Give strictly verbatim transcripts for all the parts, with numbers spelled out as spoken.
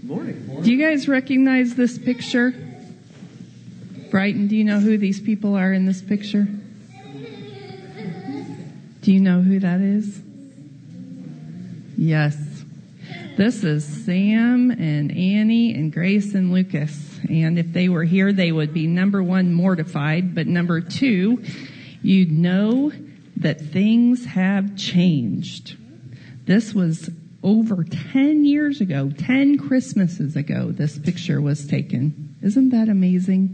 Morning. Do you guys recognize this picture? Brighton, do you know who these people are in this picture? Do you know who that is? Yes. This is Sam and Annie and Grace and Lucas. And if they were here, they would be, number one, mortified. But number two, you'd know that things have changed. This was over ten years ago, ten Christmases ago, this picture was taken. Isn't that amazing?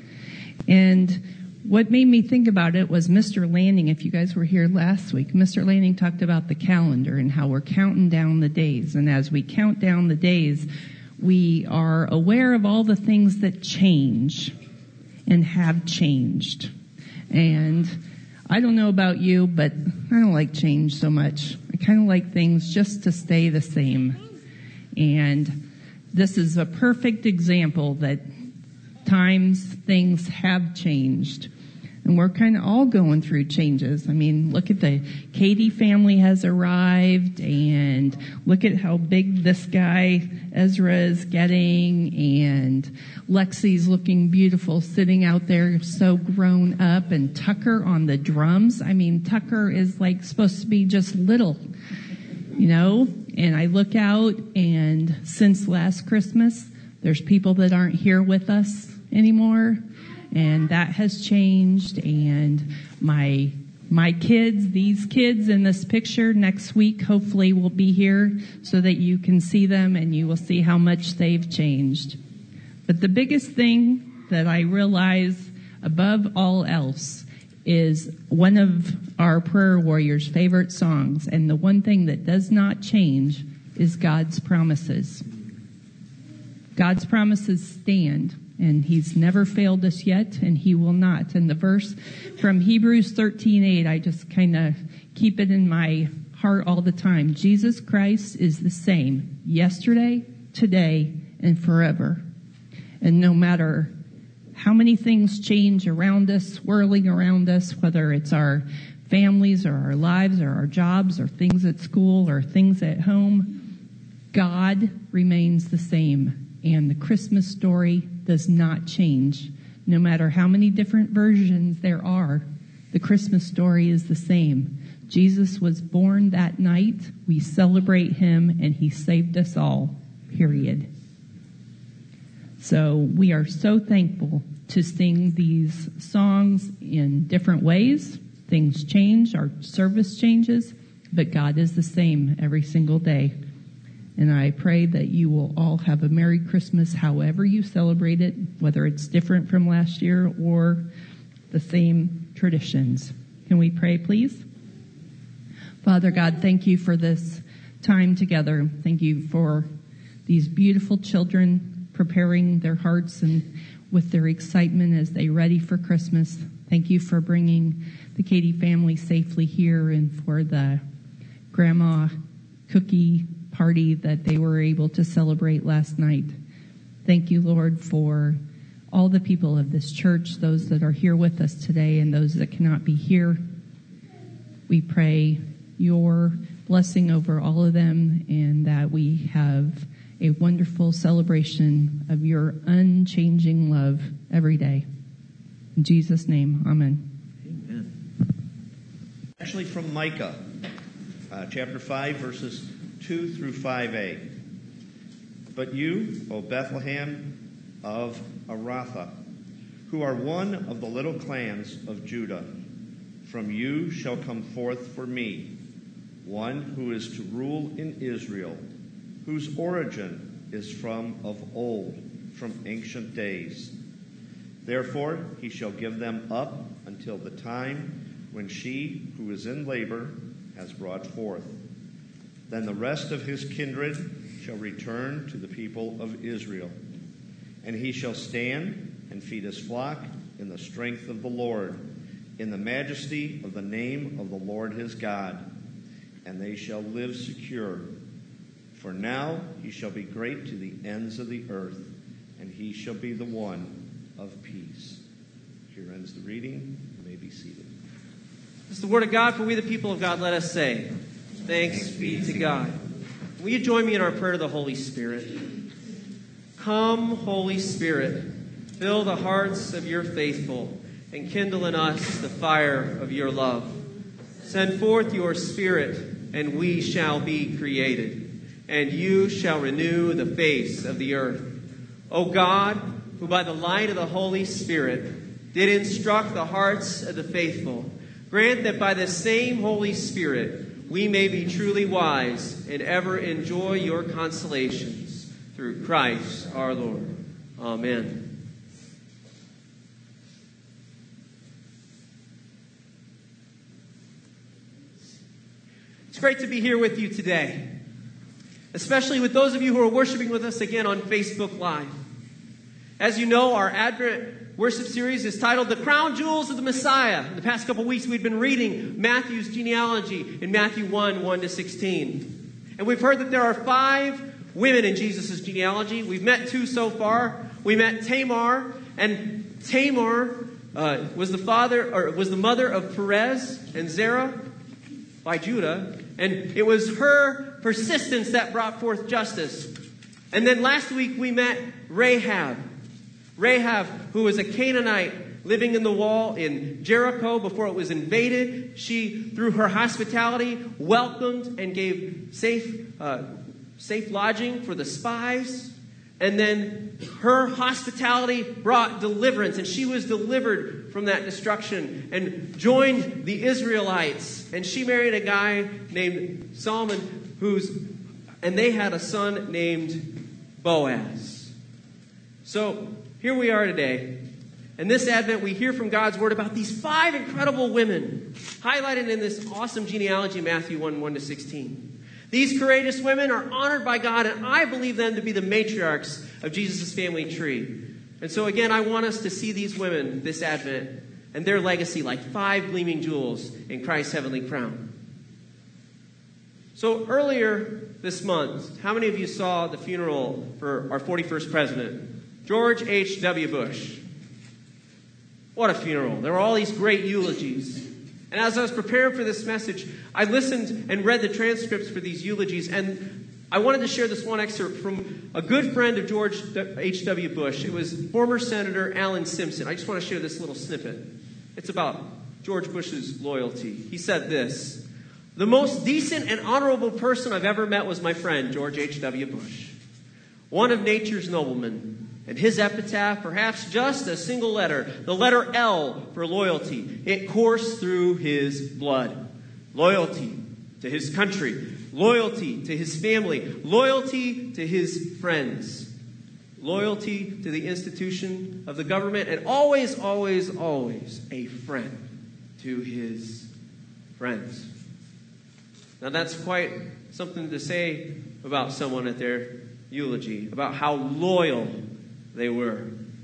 And what made me think about it was Mister Lanning. If you guys were here last week, Mister Lanning talked about the calendar and how we're counting down the days. And as we count down the days, we are aware of all the things that change and have changed. And I don't know about you, but I don't like change so much. I kind of like things just to stay the same. And this is a perfect example that times things have changed. And we're kind of all going through changes. I mean, look at the Katie family has arrived, and look at how big this guy Ezra is getting, and Lexi's looking beautiful sitting out there so grown up, and Tucker on the drums. I mean, Tucker is like supposed to be just little, you know? And I look out, and since last Christmas, there's people that aren't here with us anymore. And that has changed. And my my kids, these kids in this picture next week, hopefully will be here so that you can see them and you will see how much they've changed. But the biggest thing that I realize above all else is one of our prayer warriors' favorite songs. And the one thing that does not change is God's promises. God's promises stand. And he's never failed us yet, and he will not. And the verse from Hebrews thirteen eight, I just kind of keep it in my heart all the time. Jesus Christ is the same yesterday, today, and forever. And no matter how many things change around us, swirling around us, whether it's our families or our lives or our jobs or things at school or things at home, God remains the same. And the Christmas story does not change. No matter how many different versions there are, the Christmas story is the same. Jesus was born that night. We celebrate him, and he saved us all, period. So we are so thankful to sing these songs in different ways. Things change, our service changes, but God is the same every single day. And I pray that you will all have a Merry Christmas however you celebrate it, whether it's different from last year or the same traditions. Can we pray, please? Father God, thank you for this time together. Thank you for these beautiful children preparing their hearts and with their excitement as they ready for Christmas. Thank you for bringing the Katie family safely here and for the grandma cookie party that they were able to celebrate last night. Thank you, Lord, for all the people of this church, those that are here with us today and those that cannot be here. We pray your blessing over all of them and that we have a wonderful celebration of your unchanging love every day. In Jesus' name, amen. Amen. Actually from Micah, uh, chapter five, verses two through five a. But you, O Bethlehem of Ephrathah, who are one of the little clans of Judah, from you shall come forth for me one who is to rule in Israel, whose origin is from of old, from ancient days. Therefore he shall give them up until the time when she who is in labor has brought forth. Then the rest of his kindred shall return to the people of Israel. And he shall stand and feed his flock in the strength of the Lord, in the majesty of the name of the Lord his God. And they shall live secure. For now he shall be great to the ends of the earth, and he shall be the one of peace. Here ends the reading. You may be seated. This is the word of God. For we the people of God, let us say, thanks be to God. Will you join me in our prayer to the Holy Spirit? Come, Holy Spirit, fill the hearts of your faithful and kindle in us the fire of your love. Send forth your Spirit, and we shall be created, and you shall renew the face of the earth. O God, who by the light of the Holy Spirit did instruct the hearts of the faithful, grant that by the same Holy Spirit we may be truly wise and ever enjoy your consolations through Christ our Lord. Amen. It's great to be here with you today, especially with those of you who are worshiping with us again on Facebook Live. As you know, our Advent worship series is titled The Crown Jewels of the Messiah. In the past couple weeks, we've been reading Matthew's genealogy in Matthew one, one to sixteen. And we've heard that there are five women in Jesus' genealogy. We've met two so far. We met Tamar, and Tamar uh, was the father, or was the mother of Perez and Zerah by Judah. And it was her persistence that brought forth justice. And then last week we met Rahab. Rahab, who was a Canaanite living in the wall in Jericho before it was invaded. She, through her hospitality, welcomed and gave safe, uh, safe lodging for the spies. And then her hospitality brought deliverance, and she was delivered from that destruction and joined the Israelites. And she married a guy named Solomon, who's, and they had a son named Boaz. So here we are today. And this Advent, we hear from God's Word about these five incredible women highlighted in this awesome genealogy, Matthew one, one to sixteen. These courageous women are honored by God, and I believe them to be the matriarchs of Jesus' family tree. And so again, I want us to see these women this Advent and their legacy like five gleaming jewels in Christ's heavenly crown. So earlier this month, how many of you saw the funeral for our forty-first president, George H W Bush? What a funeral. There were all these great eulogies. And as I was preparing for this message, I listened and read the transcripts for these eulogies, and I wanted to share this one excerpt from a good friend of George H W Bush. It was former Senator Alan Simpson. I just want to share this little snippet. It's about George Bush's loyalty. He said this: "The most decent and honorable person I've ever met was my friend, George H W Bush, one of nature's noblemen. And his epitaph, perhaps just a single letter, the letter L for loyalty. It coursed through his blood. Loyalty to his country, loyalty to his family, loyalty to his friends, loyalty to the institution of the government, and always, always, always a friend to his friends." Now that's quite something to say about someone at their eulogy, about how loyal they were.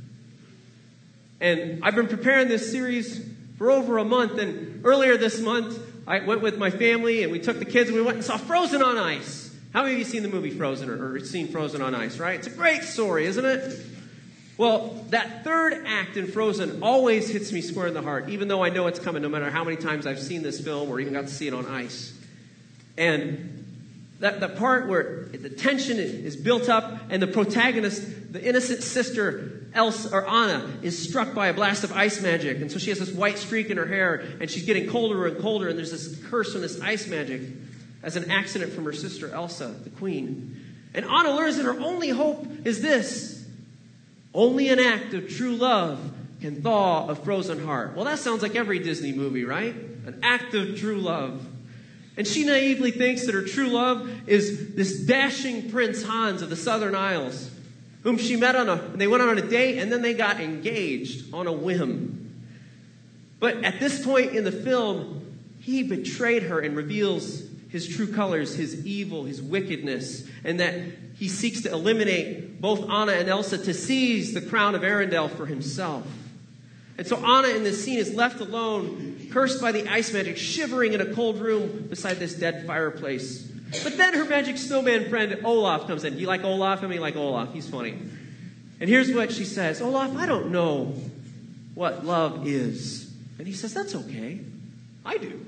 And I've been preparing this series for over a month, and earlier this month, I went with my family, and we took the kids, and we went and saw Frozen on Ice. How many of you seen the movie Frozen, or, or seen Frozen on Ice, right? It's a great story, isn't it? Well, that third act in Frozen always hits me square in the heart, even though I know it's coming, no matter how many times I've seen this film or even got to see it on ice. And That the part where the tension is built up, and the protagonist, the innocent sister, Elsa, or Anna, is struck by a blast of ice magic. And so she has this white streak in her hair, and she's getting colder and colder, and there's this curse from this ice magic as an accident from her sister, Elsa, the queen. And Anna learns that her only hope is this: only an act of true love can thaw a frozen heart. Well, that sounds like every Disney movie, right? An act of true love. And she naively thinks that her true love is this dashing Prince Hans of the Southern Isles, whom she met on a, they went on a date, and then they got engaged on a whim. But at this point in the film, he betrayed her and reveals his true colors, his evil, his wickedness, and that he seeks to eliminate both Anna and Elsa to seize the crown of Arendelle for himself. And so Anna in this scene is left alone, cursed by the ice magic, shivering in a cold room beside this dead fireplace. But then her magic snowman friend Olaf comes in. Do you like Olaf? I mean, like Olaf. He's funny. And here's what she says: "Olaf, I don't know what love is." And he says, "That's okay. I do.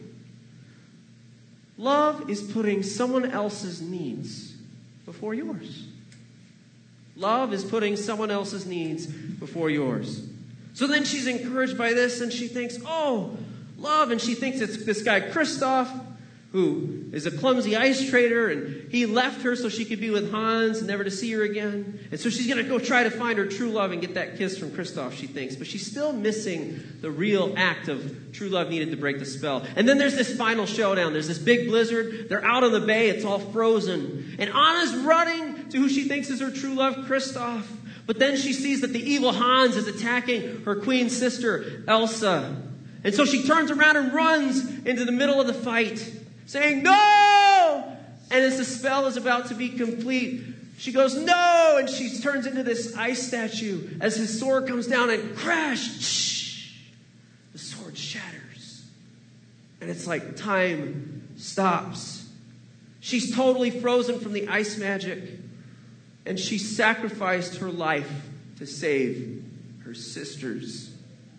Love is putting someone else's needs before yours. Love is putting someone else's needs before yours. So then she's encouraged by this, and she thinks, oh, love. And she thinks it's this guy, Christoph, who is a clumsy ice trader, and he left her so she could be with Hans, never to see her again. And so she's going to go try to find her true love and get that kiss from Christoph, she thinks. But she's still missing the real act of true love needed to break the spell. And then there's this final showdown. There's this big blizzard. They're out on the bay. It's all frozen. And Anna's running to who she thinks is her true love, Christoph. But then she sees that the evil Hans is attacking her queen sister, Elsa. And so she turns around and runs into the middle of the fight, saying, no! And as the spell is about to be complete, she goes, no! And she turns into this ice statue as his sword comes down and crash! Shh, the sword shatters. And it's like time stops. She's totally frozen from the ice magic. And she sacrificed her life to save her sisters.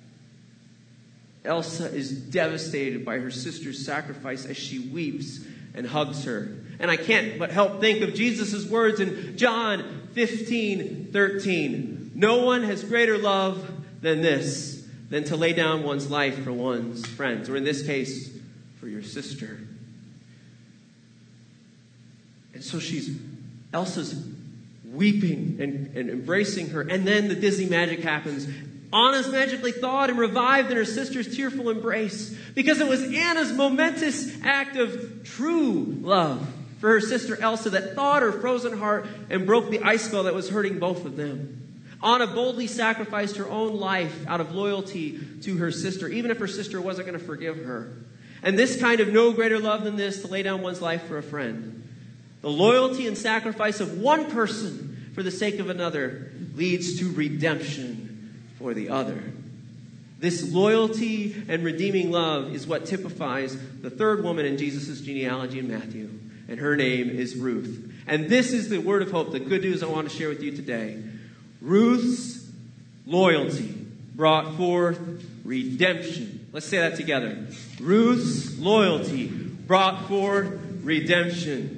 Elsa is devastated by her sister's sacrifice as she weeps and hugs her. And I can't but help think of Jesus' words in John fifteen thirteen. No one has greater love than this, than to lay down one's life for one's friends, or in this case, for your sister. And so she's, Elsa's weeping and, and embracing her. And then the Disney magic happens. Anna's magically thawed and revived in her sister's tearful embrace, because it was Anna's momentous act of true love for her sister Elsa that thawed her frozen heart and broke the ice spell that was hurting both of them. Anna boldly sacrificed her own life out of loyalty to her sister, even if her sister wasn't going to forgive her. And this kind of no greater love than this, to lay down one's life for a friend. The loyalty and sacrifice of one person for the sake of another leads to redemption for the other. This loyalty and redeeming love is what typifies the third woman in Jesus' genealogy in Matthew. And her name is Ruth. And this is the word of hope, the good news I want to share with you today. Ruth's loyalty brought forth redemption. Let's say that together. Ruth's loyalty brought forth redemption.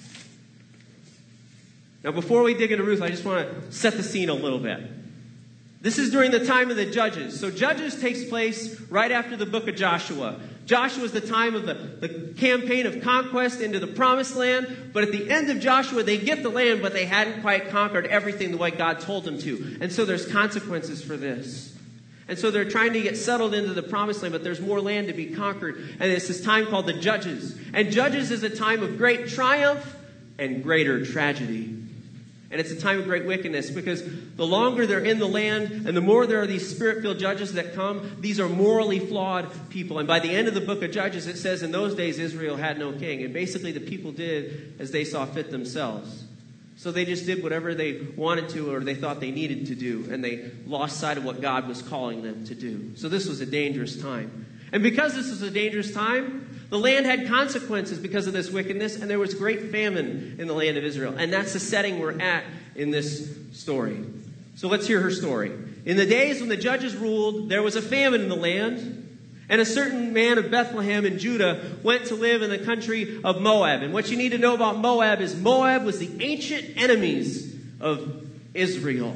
Now, before we dig into Ruth, I just want to set the scene a little bit. This is during the time of the Judges. So Judges takes place right after the book of Joshua. Joshua is the time of the, the campaign of conquest into the promised land. But at the end of Joshua, they get the land, but they hadn't quite conquered everything the way God told them to. And so there's consequences for this. And so they're trying to get settled into the promised land, but there's more land to be conquered. And it's this time called the Judges. And Judges is a time of great triumph and greater tragedy. And it's a time of great wickedness, because the longer they're in the land and the more there are these spirit-filled judges that come, these are morally flawed people. And by the end of the book of Judges, it says in those days Israel had no king. And basically the people did as they saw fit themselves. So they just did whatever they wanted to or they thought they needed to do. And they lost sight of what God was calling them to do. So this was a dangerous time. And because this was a dangerous time, the land had consequences because of this wickedness, and there was great famine in the land of Israel. And that's the setting we're at in this story. So let's hear her story. In the days when the judges ruled, there was a famine in the land, and a certain man of Bethlehem in Judah went to live in the country of Moab. And what you need to know about Moab is Moab was the ancient enemies of Israel.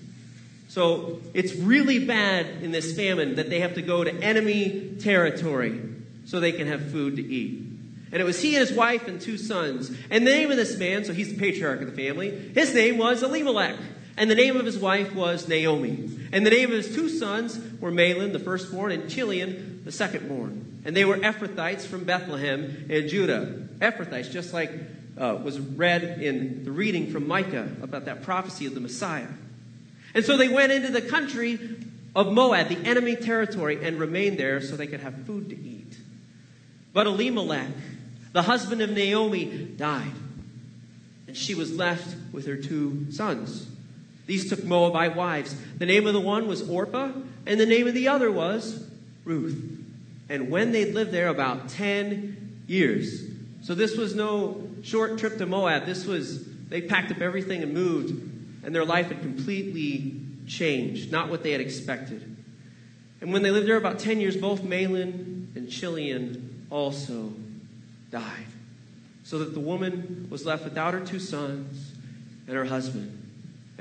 So it's really bad in this famine that they have to go to enemy territory so they can have food to eat. And it was he and his wife and two sons. And the name of this man, so he's the patriarch of the family, his name was Elimelech. And the name of his wife was Naomi. And the name of his two sons were Mahlon, the firstborn, and Chilion, the secondborn. And they were Ephrathites from Bethlehem in Judah. Ephrathites, just like uh, was read in the reading from Micah about that prophecy of the Messiah. And so they went into the country of Moab, the enemy territory, and remained there so they could have food to eat. But Elimelech, the husband of Naomi, died, and she was left with her two sons. These took Moabite wives. The name of the one was Orpah, and the name of the other was Ruth. And when they'd lived there about ten years, so this was no short trip to Moab. This was, they packed up everything and moved, and their life had completely changed, not what they had expected. And when they lived there about ten years, both Mahlon and Chilion also died, so that the woman was left without her two sons and her husband.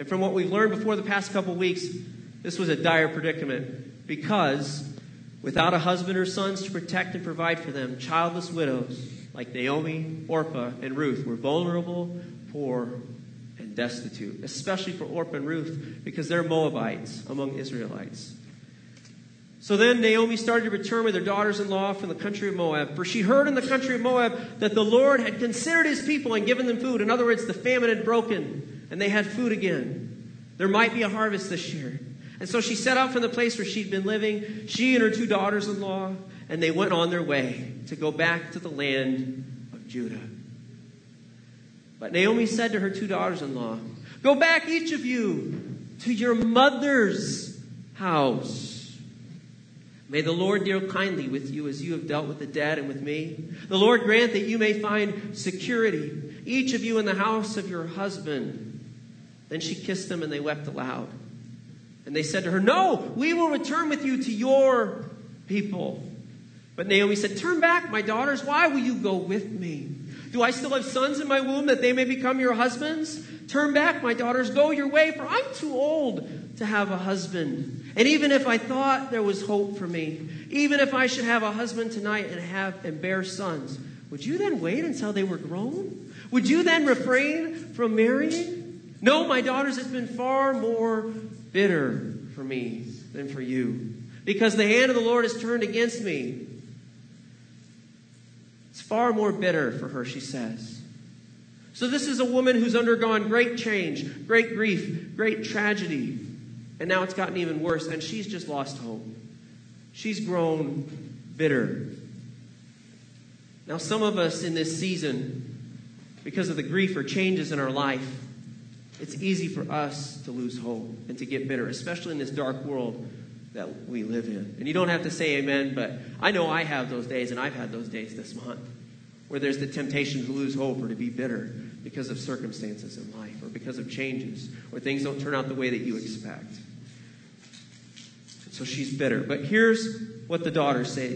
And from what we've learned before the past couple weeks, this was a dire predicament because without a husband or sons to protect and provide for them, childless widows like Naomi, Orpah, and Ruth were vulnerable, poor, and destitute, especially for Orpah and Ruth because they're Moabites among Israelites. So then Naomi started to return with her daughters-in-law from the country of Moab. For she heard in the country of Moab that the Lord had considered his people and given them food. In other words, the famine had broken and they had food again. There might be a harvest this year. And so she set out from the place where she'd been living, she and her two daughters-in-law, and they went on their way to go back to the land of Judah. But Naomi said to her two daughters-in-law, "Go back, each of you, to your mother's house. May the Lord deal kindly with you as you have dealt with the dead and with me. The Lord grant that you may find security, each of you in the house of your husband." Then she kissed them and they wept aloud. And they said to her, "No, we will return with you to your people." But Naomi said, "Turn back, my daughters. Why will you go with me? Do I still have sons in my womb that they may become your husbands? Turn back, my daughters. Go your way, for I'm too old to have a husband. And even if I thought there was hope for me, even if I should have a husband tonight and have and bear sons, would you then wait until they were grown? Would you then refrain from marrying? No, my daughters, it's been far more bitter for me than for you, because the hand of the Lord has turned against me." It's far more bitter for her, she says. So this is a woman who's undergone great change, great grief, great tragedy. And now it's gotten even worse, and she's just lost hope. She's grown bitter. Now, some of us in this season, because of the grief or changes in our life, it's easy for us to lose hope and to get bitter, especially in this dark world that we live in. And you don't have to say amen, but I know I have those days, and I've had those days this month, where there's the temptation to lose hope or to be bitter because of circumstances in life or because of changes or things don't turn out the way that you expect. So she's bitter. But here's what the daughters say.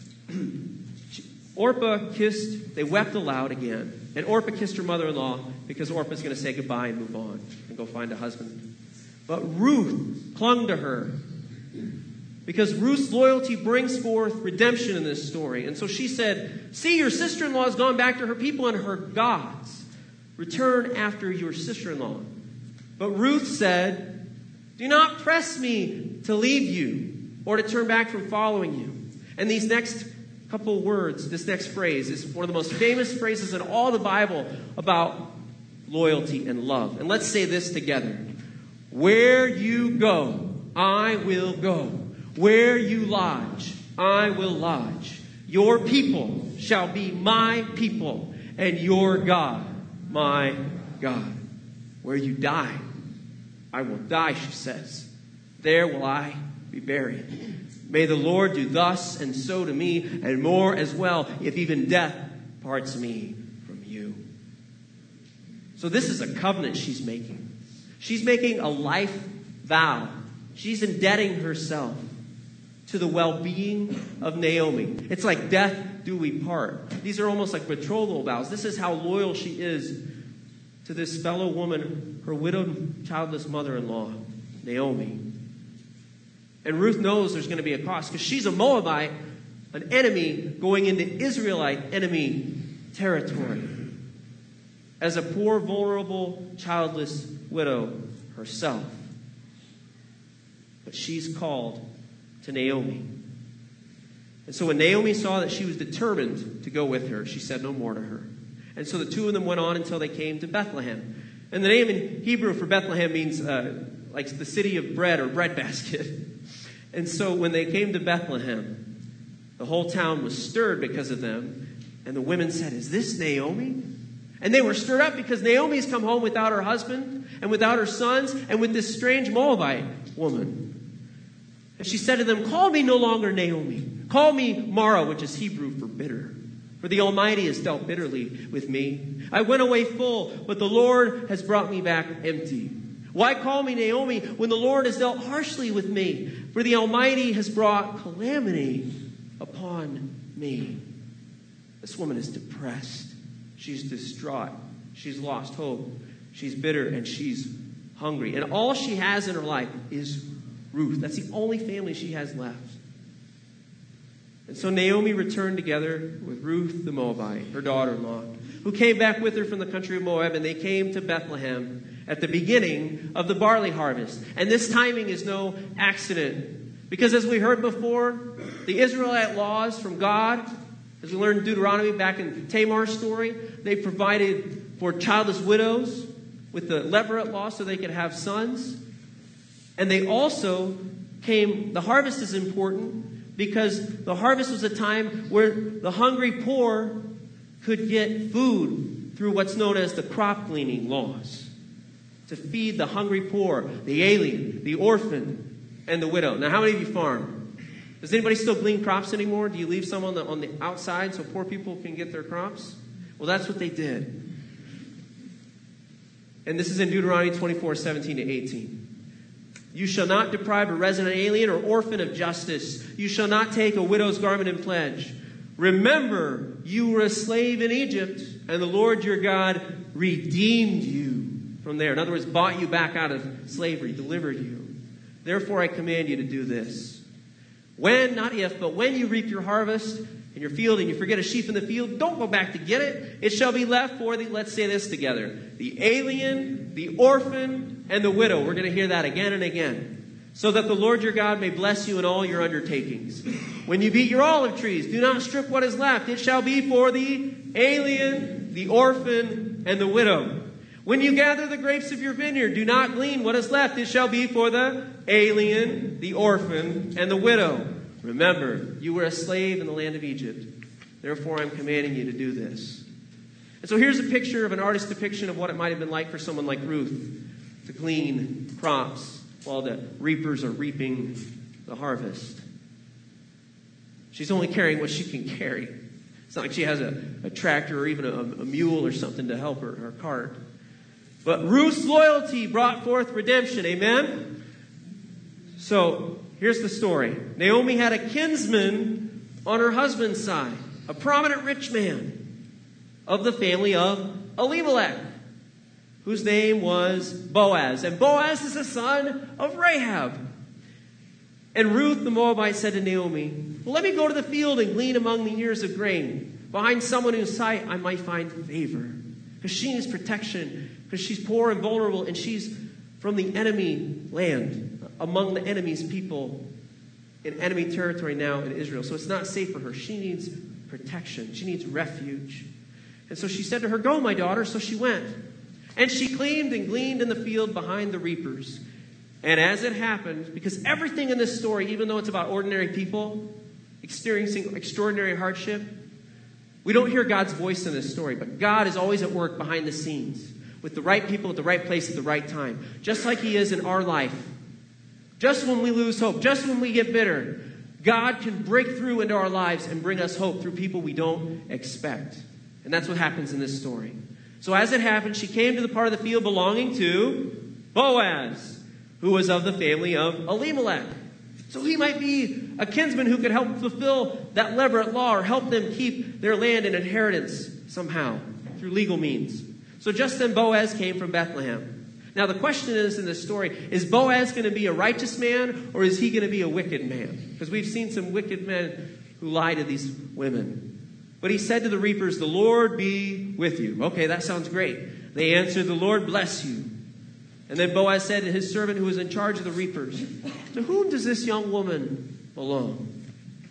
Orpah kissed, they wept aloud again. And Orpah kissed her mother-in-law because Orpah's going to say goodbye and move on and go find a husband. But Ruth clung to her because Ruth's loyalty brings forth redemption in this story. And so she said, "See, your sister-in-law has gone back to her people and her gods. Return after your sister-in-law." But Ruth said, "Do not press me to leave you or to turn back from following you." And these next couple words, this next phrase, is one of the most famous phrases in all the Bible about loyalty and love. And let's say this together. "Where you go, I will go. Where you lodge, I will lodge. Your people shall be my people, and your God, my God. Where you die, I will die," she says. "There will I be buried. May the Lord do thus and so to me, and more as well, if even death parts me from you." So this is a covenant she's making. She's making a life vow. She's indebting herself to the well-being of Naomi. It's like death do we part. These are almost like betrothal vows. This is how loyal she is to this fellow woman, her widowed, childless mother-in-law, Naomi. And Ruth knows there's going to be a cost because she's a Moabite, an enemy going into Israelite enemy territory as a poor, vulnerable, childless widow herself. But she's called to Naomi. And so when Naomi saw that she was determined to go with her, she said no more to her. And so the two of them went on until they came to Bethlehem. And the name in Hebrew for Bethlehem means uh, like the city of bread or breadbasket. And so when they came to Bethlehem, the whole town was stirred because of them. And the women said, "Is this Naomi?" And they were stirred up because Naomi's come home without her husband and without her sons and with this strange Moabite woman. And she said to them, "Call me no longer Naomi. Call me Mara," which is Hebrew for bitter. "For the Almighty has dealt bitterly with me. I went away full, but the Lord has brought me back empty. Why call me Naomi when the Lord has dealt harshly with me? For the Almighty has brought calamity upon me." This woman is depressed. She's distraught. She's lost hope. She's bitter and she's hungry. And all she has in her life is Ruth. That's the only family she has left. And so Naomi returned together with Ruth the Moabite, her daughter-in-law, who came back with her from the country of Moab, and they came to Bethlehem at the beginning of the barley harvest. And this timing is no accident, because as we heard before, the Israelite laws from God, as we learned in Deuteronomy back in Tamar's story, they provided for childless widows with the Levirate law so they could have sons. And they also came, the harvest is important because the harvest was a time where the hungry poor could get food through what's known as the crop gleaning laws, to feed the hungry poor, the alien, the orphan, and the widow. Now, how many of you farm? Does anybody still glean crops anymore? Do you leave some on the, on the outside so poor people can get their crops? Well, that's what they did. And this is in Deuteronomy twenty-four, seventeen to eighteen. You shall not deprive a resident alien or orphan of justice. You shall not take a widow's garment in pledge. Remember, you were a slave in Egypt, and the Lord your God redeemed you from there. In other words, bought you back out of slavery, delivered you. Therefore, I command you to do this. When, not if, but when you reap your harvest in your field and you forget a sheep in the field, don't go back to get it. It shall be left for the, let's say this together, the alien, the orphan, and the widow. We're going to hear that again and again. So that the Lord your God may bless you in all your undertakings. When you beat your olive trees, do not strip what is left. It shall be for the alien, the orphan, and the widow. When you gather the grapes of your vineyard, do not glean what is left. It shall be for the alien, the orphan, and the widow. Remember, you were a slave in the land of Egypt. Therefore, I'm commanding you to do this. And so here's a picture of an artist's depiction of what it might have been like for someone like Ruth to glean crops while the reapers are reaping the harvest. She's only carrying what she can carry. It's not like she has a, a tractor or even a, a mule or something to help her, her cart. But Ruth's loyalty brought forth redemption. Amen? So, here's the story. Naomi had a kinsman on her husband's side, a prominent rich man of the family of Elimelech, whose name was Boaz. And Boaz is the son of Rahab. And Ruth the Moabite said to Naomi, well, let me go to the field and glean among the ears of grain, behind someone whose sight I might find favor. Because she needs protection, because she's poor and vulnerable, and she's from the enemy land, among the enemy's people, in enemy territory now in Israel. So it's not safe for her. She needs protection. She needs refuge. And so she said to her, go, my daughter. So she went. And she gleaned and gleaned in the field behind the reapers. And as it happened, because everything in this story, even though it's about ordinary people experiencing extraordinary hardship, we don't hear God's voice in this story, but God is always at work behind the scenes with the right people at the right place at the right time, just like he is in our life. Just when we lose hope, just when we get bitter, God can break through into our lives and bring us hope through people we don't expect. And that's what happens in this story. So as it happened, she came to the part of the field belonging to Boaz, who was of the family of Elimelech. So he might be a kinsman who could help fulfill that Levirate law or help them keep their land in inheritance somehow through legal means. So just then Boaz came from Bethlehem. Now the question is in this story, is Boaz going to be a righteous man or is he going to be a wicked man? Because we've seen some wicked men who lie to these women. But he said to the reapers, the Lord be with you. Okay, that sounds great. They answered, the Lord bless you. And then Boaz said to his servant who was in charge of the reapers, to whom does this young woman belong?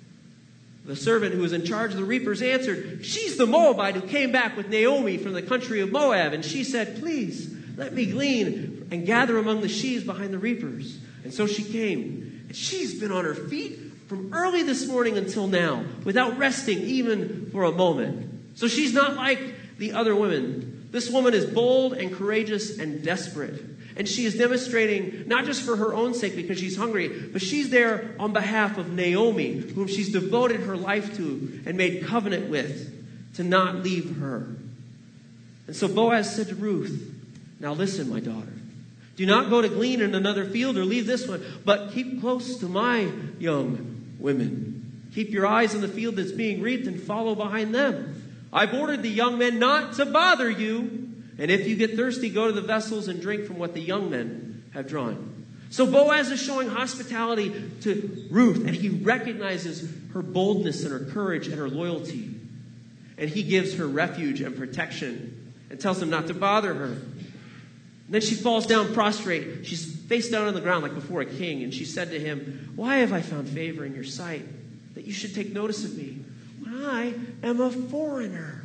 The servant who was in charge of the reapers answered, she's the Moabite who came back with Naomi from the country of Moab. And she said, please let me glean and gather among the sheaves behind the reapers. And so she came. And she's been on her feet from early this morning until now, without resting even for a moment. So she's not like the other women. This woman is bold and courageous and desperate. And she is demonstrating, not just for her own sake because she's hungry, but she's there on behalf of Naomi, whom she's devoted her life to and made covenant with, to not leave her. And so Boaz said to Ruth, now listen, my daughter. Do not go to glean in another field or leave this one, but keep close to my young women. Keep your eyes on the field that's being reaped and follow behind them. I've ordered the young men not to bother you, And if you get thirsty, go to the vessels and drink from what the young men have drawn. So Boaz is showing hospitality to Ruth, and he recognizes her boldness and her courage and her loyalty. And he gives her refuge and protection and tells him not to bother her. And then she falls down prostrate. She's face down on the ground like before a king. And she said to him, "Why have I found favor in your sight that you should take notice of me when I am a foreigner?"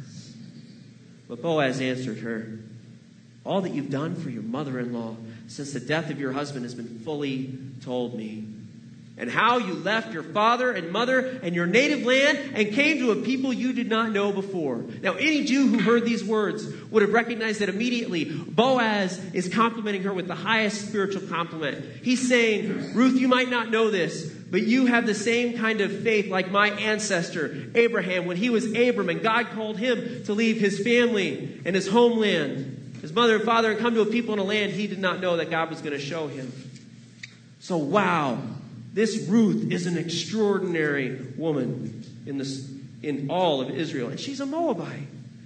But Boaz answered her, "All that you've done for your mother-in-law since the death of your husband has been fully told me. And how you left your father and mother and your native land and came to a people you did not know before." Now, any Jew who heard these words would have recognized that immediately. Boaz is complimenting her with the highest spiritual compliment. He's saying, "Ruth, you might not know this, but you have the same kind of faith like my ancestor, Abraham, when he was Abram and God called him to leave his family and his homeland, his mother and father, and come to a people in a land he did not know that God was going to show him." So, wow. This Ruth is an extraordinary woman in this, in all of Israel. And she's a Moabite.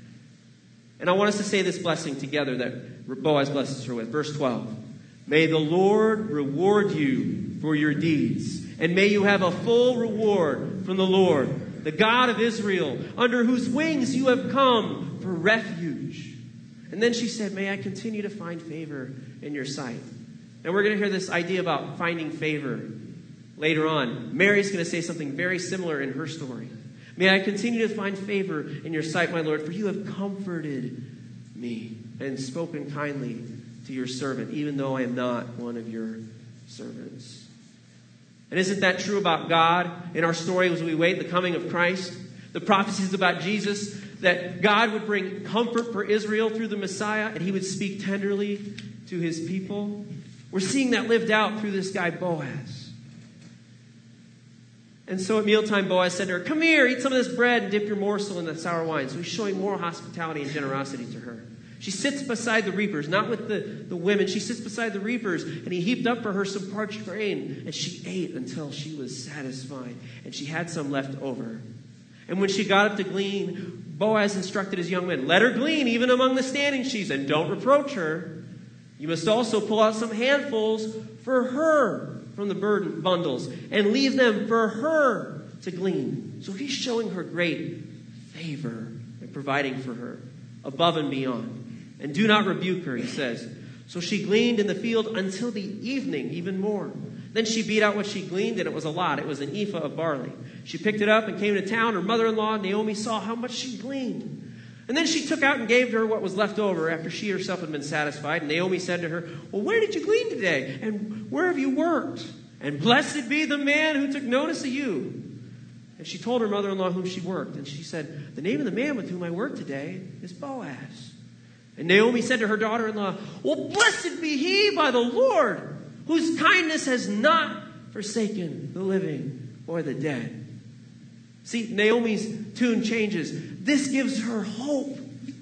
And I want us to say this blessing together that Boaz blesses her with. Verse twelve. "May the Lord reward you for your deeds. And may you have a full reward from the Lord, the God of Israel, under whose wings you have come for refuge." And then she said, "May I continue to find favor in your sight." And we're going to hear this idea about finding favor later on. Mary's going to say something very similar in her story. "May I continue to find favor in your sight, my Lord, for you have comforted me and spoken kindly to your servant, even though I am not one of your servants." And isn't that true about God in our story as we wait the coming of Christ? The prophecies about Jesus, that God would bring comfort for Israel through the Messiah, and he would speak tenderly to his people. We're seeing that lived out through this guy, Boaz. And so at mealtime, Boaz said to her, "Come here, eat some of this bread and dip your morsel in the sour wine." So he's showing more hospitality and generosity to her. She sits beside the reapers, not with the, the women. She sits beside the reapers, and he heaped up for her some parched grain, and she ate until she was satisfied, and she had some left over. And when she got up to glean, Boaz instructed his young men, "Let her glean even among the standing sheaves, and don't reproach her. You must also pull out some handfuls for her from the burden bundles and leave them for her to glean." So he's showing her great favor and providing for her above and beyond. "And do not rebuke her," he says. So she gleaned in the field until the evening, even more. Then she beat out what she gleaned, and it was a lot. It was an ephah of barley. She picked it up and came to town. Her mother-in-law, Naomi, saw how much she gleaned. And then she took out and gave her what was left over after she herself had been satisfied. And Naomi said to her, "Well, where did you glean today? And where have you worked? And blessed be the man who took notice of you." And she told her mother-in-law whom she worked. And she said, "The name of the man with whom I work today is Boaz." And Naomi said to her daughter-in-law, "Well, blessed be he by the Lord, whose kindness has not forsaken the living or the dead." See, Naomi's tune changes. This gives her hope.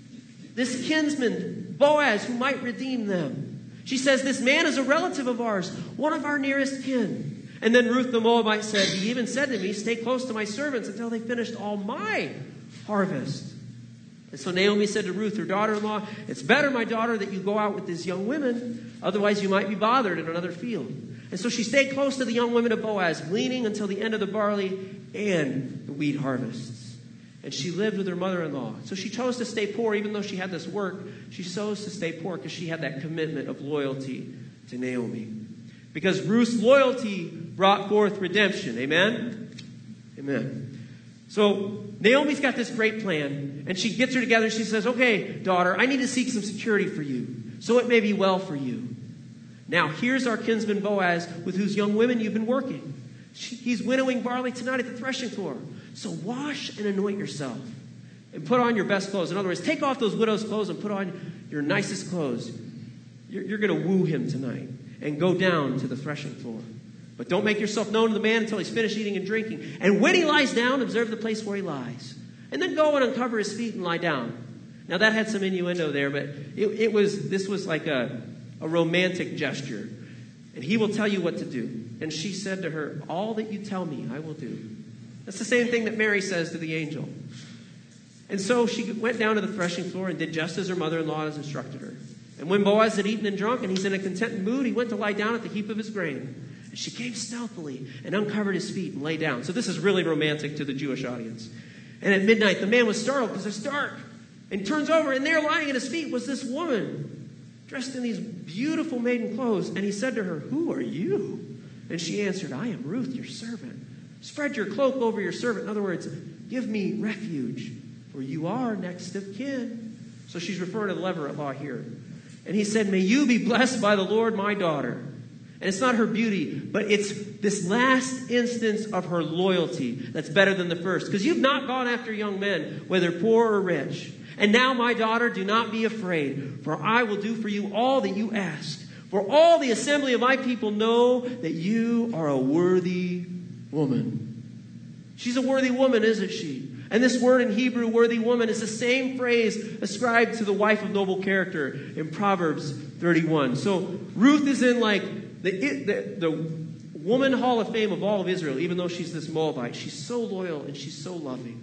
This kinsman, Boaz, who might redeem them. She says, "This man is a relative of ours, one of our nearest kin." And then Ruth the Moabite said, "He even said to me, 'Stay close to my servants until they finished all my harvest.'" And so Naomi said to Ruth, her daughter-in-law, "It's better, my daughter, that you go out with these young women. Otherwise, you might be bothered in another field." And so she stayed close to the young women of Boaz, gleaning until the end of the barley and the wheat harvests. And she lived with her mother-in-law. So she chose to stay poor, even though she had this work. She chose to stay poor because she had that commitment of loyalty to Naomi. Because Ruth's loyalty brought forth redemption. Amen? Amen. So Naomi's got this great plan, and she gets her together and she says, "Okay, daughter, I need to seek some security for you, so it may be well for you. Now, here's our kinsman Boaz, with whose young women you've been working. She, he's winnowing barley tonight at the threshing floor. So wash and anoint yourself and put on your best clothes." In other words, take off those widow's clothes and put on your nicest clothes. You're, you're going to woo him tonight and go down to the threshing floor. But don't make yourself known to the man until he's finished eating and drinking. And when he lies down, observe the place where he lies. And then go and uncover his feet and lie down. Now, that had some innuendo there, but it, it was this was like a, a romantic gesture. And he will tell you what to do. And she said to her, "All that you tell me, I will do." That's the same thing that Mary says to the angel. And so she went down to the threshing floor and did just as her mother-in-law has instructed her. And when Boaz had eaten and drunk, and he's in a contented mood, he went to lie down at the heap of his grain. And she came stealthily and uncovered his feet and lay down. So this is really romantic to the Jewish audience. And at midnight, the man was startled because it's dark. And turns over, and there lying at his feet was this woman, dressed in these beautiful maiden clothes. And he said to her, "Who are you?" And she answered, "I am Ruth, your servant. Spread your cloak over your servant." In other words, give me refuge, for you are next of kin. So she's referring to the Levirate here. And he said, "May you be blessed by the Lord, my daughter." And it's not her beauty, but it's this last instance of her loyalty that's better than the first. Because you've not gone after young men, whether poor or rich. And now, my daughter, do not be afraid, for I will do for you all that you ask. For all the assembly of my people know that you are a worthy woman. She's a worthy woman, isn't she? And this word in Hebrew, worthy woman, is the same phrase ascribed to the wife of noble character in Proverbs thirty-one. So Ruth is in like the, the, the woman hall of fame of all of Israel, even though she's this Moabite. She's so loyal and she's so loving.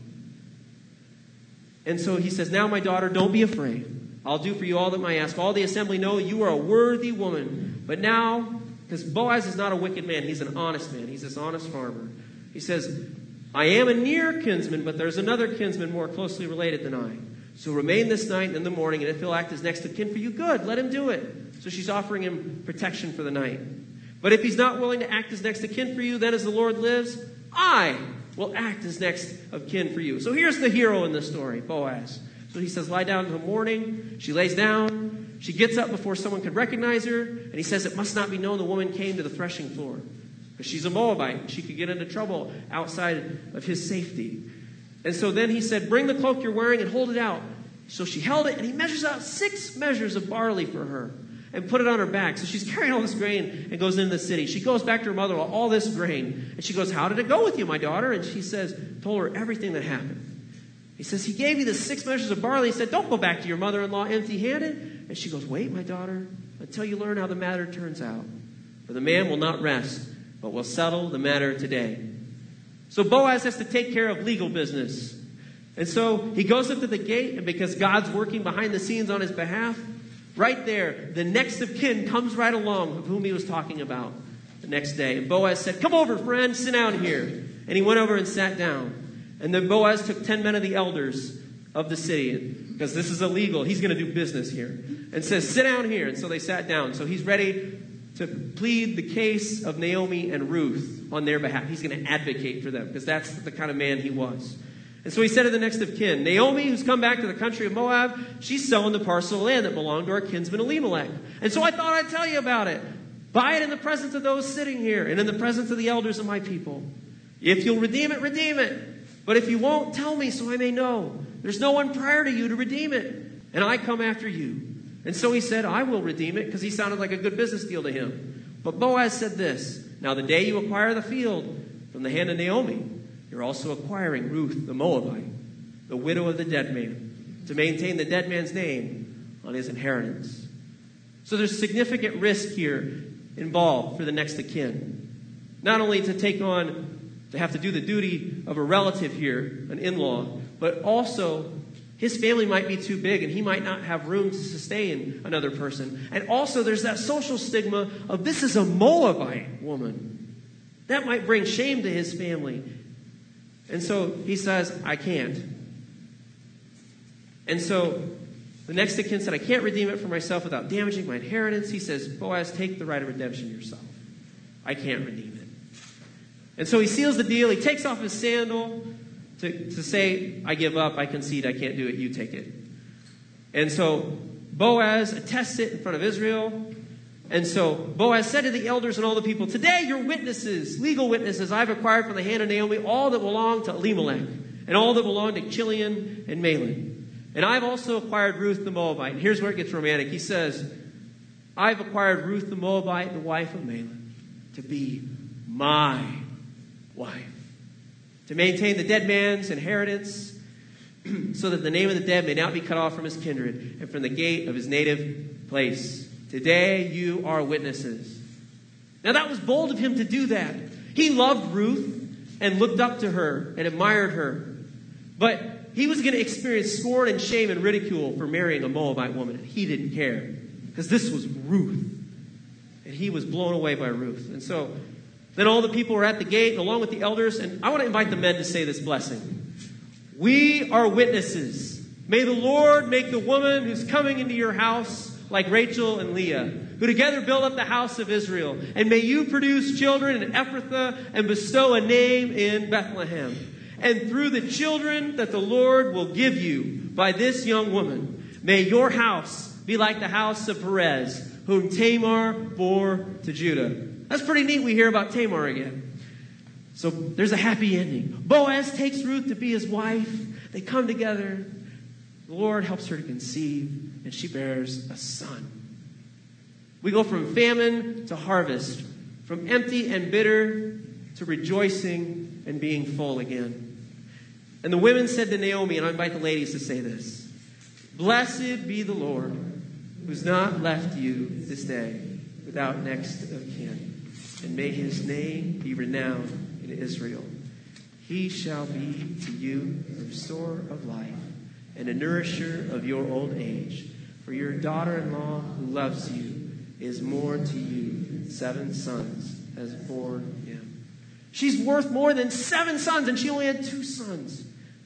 And so he says, "Now, my daughter, don't be afraid. I'll do for you all that I ask. All the assembly know you are a worthy woman. But now," because Boaz is not a wicked man. He's an honest man. He's this honest farmer. He says, "I am a near kinsman, but there's another kinsman more closely related than I. So remain this night and in the morning, and if he'll act as next of kin for you, good, let him do it." So she's offering him protection for the night. "But if he's not willing to act as next of kin for you, then as the Lord lives, I will act as next of kin for you." So here's the hero in this story, Boaz. So he says, "Lie down until morning." She lays down. She gets up before someone could recognize her. And he says, "It must not be known the woman came to the threshing floor." Because she's a Moabite. She could get into trouble outside of his safety. And so then he said, "Bring the cloak you're wearing and hold it out." So she held it, and he measures out six measures of barley for her and put it on her back. So she's carrying all this grain and goes into the city. She goes back to her mother-in-law, all this grain. And she goes, "How did it go with you, my daughter?" And she says, told her everything that happened. He says, "He gave you the six measures of barley." He said, "Don't go back to your mother-in-law empty-handed." And she goes, "Wait, my daughter, until you learn how the matter turns out. For the man will not rest, but will settle the matter today." So Boaz has to take care of legal business. And so he goes up to the gate, and because God's working behind the scenes on his behalf, right there, the next of kin comes right along, of whom he was talking about the next day. And Boaz said, "Come over, friend, sit down here." And he went over and sat down. And then Boaz took ten men of the elders of the city, because this is illegal. He's going to do business here. And says, "Sit down here." And so they sat down. So he's ready to plead the case of Naomi and Ruth on their behalf. He's going to advocate for them, because that's the kind of man he was. And so he said to the next of kin, "Naomi, who's come back to the country of Moab, she's selling the parcel of land that belonged to our kinsman Elimelech. And so I thought I'd tell you about it. Buy it in the presence of those sitting here and in the presence of the elders of my people. If you'll redeem it, redeem it. But if you won't, tell me so I may know. There's no one prior to you to redeem it, and I come after you." And so he said, "I will redeem it," because he sounded like a good business deal to him. But Boaz said this, "Now the day you acquire the field from the hand of Naomi, you're also acquiring Ruth the Moabite, the widow of the dead man, to maintain the dead man's name on his inheritance." So there's significant risk here involved for the next of kin. Not only to take on, to have to do the duty of a relative here, an in-law, but also his family might be too big and he might not have room to sustain another person. And also there's that social stigma of this is a Moabite woman. That might bring shame to his family. And so he says, "I can't." And so the next of kin said, "I can't redeem it for myself without damaging my inheritance." He says, "Boaz, take the right of redemption yourself. I can't redeem it." And so he seals the deal. He takes off his sandal to, to say, "I give up, I concede, I can't do it, you take it." And so Boaz attests it in front of Israel. And so Boaz said to the elders and all the people, "Today you're witnesses, legal witnesses. I've acquired from the hand of Naomi all that belonged to Elimelech and all that belonged to Chilion and Mahlon. And I've also acquired Ruth the Moabite." And here's where it gets romantic. He says, "I've acquired Ruth the Moabite, the wife of Mahlon, to be my wife, to maintain the dead man's inheritance, so that the name of the dead may not be cut off from his kindred and from the gate of his native place. Today you are witnesses." Now that was bold of him to do that. He loved Ruth and looked up to her and admired her. But he was going to experience scorn and shame and ridicule for marrying a Moabite woman. And he didn't care, because this was Ruth. And he was blown away by Ruth. And so then all the people were at the gate, and along with the elders. And I want to invite the men to say this blessing. We are witnesses. May the Lord make the woman who's coming into your house like Rachel and Leah, who together build up the house of Israel. And may you produce children in Ephrathah and bestow a name in Bethlehem. And through the children that the Lord will give you by this young woman, may your house be like the house of Perez, whom Tamar bore to Judah. That's pretty neat. We hear about Tamar again. So there's a happy ending. Boaz takes Ruth to be his wife. They come together. The Lord helps her to conceive, and she bears a son. We go from famine to harvest, from empty and bitter to rejoicing and being full again. And the women said to Naomi, and I invite the ladies to say this, "Blessed be the Lord, who's not left you this day without next of kin, and may his name be renowned in Israel. He shall be to you a restorer of life and a nourisher of your old age. For your daughter-in-law who loves you is more to you than seven sons has borne him." She's worth more than seven sons, and she only had two sons.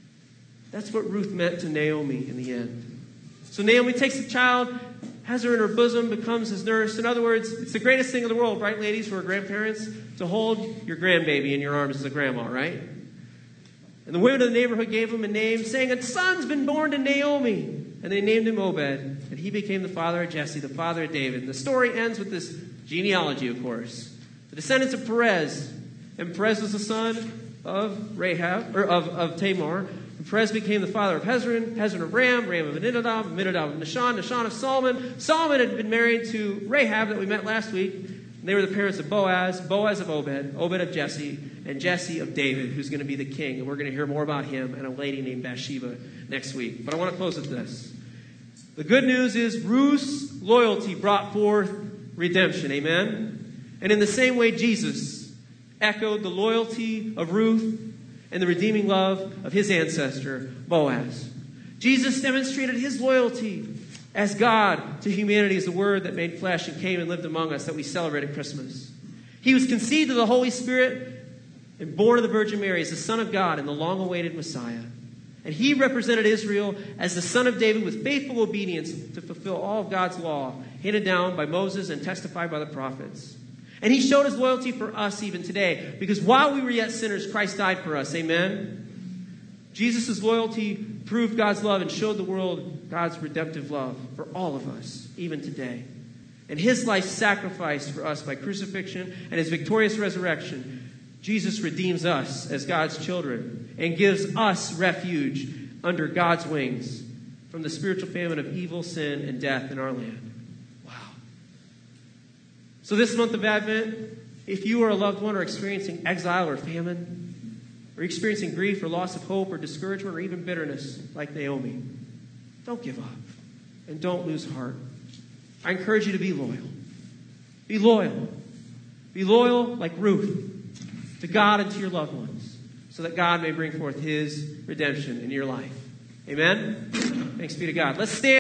That's what Ruth meant to Naomi in the end. So Naomi takes the child, has her in her bosom, becomes his nurse. In other words, it's the greatest thing in the world, right, ladies, who are grandparents, to hold your grandbaby in your arms as a grandma, right? And the women of the neighborhood gave him a name, saying, "A son's been born to Naomi." And they named him Obed, and he became the father of Jesse, the father of David. And the story ends with this genealogy, of course. The descendants of Perez. And Perez was the son of Rahab, or of, of Tamar. And Perez became the father of Hezron, Hezron of Ram, Ram of Aminadab, Aminadab of Nahshon, Nahshon of Solomon. Solomon had been married to Rahab that we met last week. And they were the parents of Boaz, Boaz of Obed, Obed of Jesse, and Jesse of David, who's going to be the king. And we're going to hear more about him and a lady named Bathsheba next week. But I want to close with this. The good news is Ruth's loyalty brought forth redemption. Amen? And in the same way, Jesus echoed the loyalty of Ruth and the redeeming love of his ancestor, Boaz. Jesus demonstrated his loyalty as God to humanity as the Word that made flesh and came and lived among us that we celebrate at Christmas. He was conceived of the Holy Spirit and born of the Virgin Mary as the Son of God and the long-awaited Messiah. And he represented Israel as the son of David with faithful obedience to fulfill all of God's law handed down by Moses and testified by the prophets. And he showed his loyalty for us even today, because while we were yet sinners, Christ died for us. Amen? Jesus' loyalty proved God's love and showed the world God's redemptive love for all of us, even today. And his life sacrificed for us by crucifixion and his victorious resurrection. Jesus redeems us as God's children and gives us refuge under God's wings from the spiritual famine of evil, sin, and death in our land. Wow. So this month of Advent, if you or a loved one are experiencing exile or famine, or experiencing grief or loss of hope or discouragement or even bitterness like Naomi, don't give up and don't lose heart. I encourage you to be loyal. Be loyal. Be loyal like Ruth to God and to your loved ones, so that God may bring forth his redemption in your life. Amen? Thanks be to God. Let's stand.